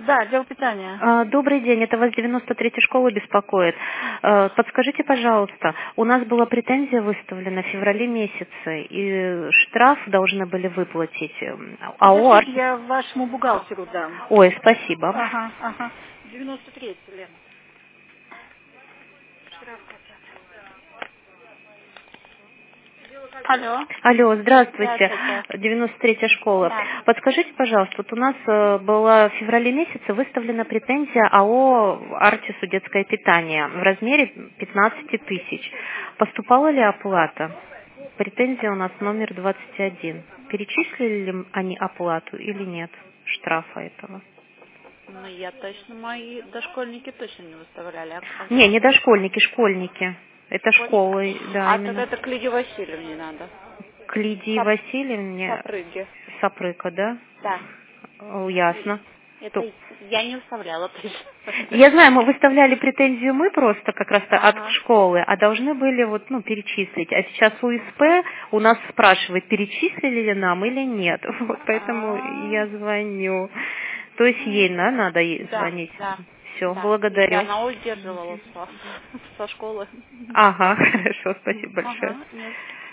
Да, отдел питания. Добрый день, это вас 93-я школа беспокоит. Подскажите, пожалуйста, у нас была претензия выставлена в феврале месяце, и штраф должны были выплатить. АО Я вашему бухгалтеру дам. Ой, спасибо. Ага. 93-й, Лена. Штраф хотят. Алло, здравствуйте, 93-я школа. Да. Подскажите, пожалуйста, вот у нас была в феврале месяце выставлена претензия АО «Артису детское питание» в размере 15 тысяч. Поступала ли оплата? Претензия у нас номер 21. Перечислили ли они оплату или нет штрафа этого? Ну, я точно, мои дошкольники точно не выставляли. Не дошкольники, школьники. Это школы, да, именно. именно. Это к Лидии Васильевне надо. К Лидии Васильевне. Сапрыги. Сапрыга, да? Да. Ясно. Это я не выставляла точно. Я знаю, мы выставляли претензию мы просто как раз от школы, а должны были перечислить. А сейчас УСП у нас спрашивает, перечислили ли нам или нет. Вот поэтому я звоню. То есть ей надо звонить. Да. Все, благодарю. Я она удерживала со школы. Ага, хорошо, спасибо большое. Нет.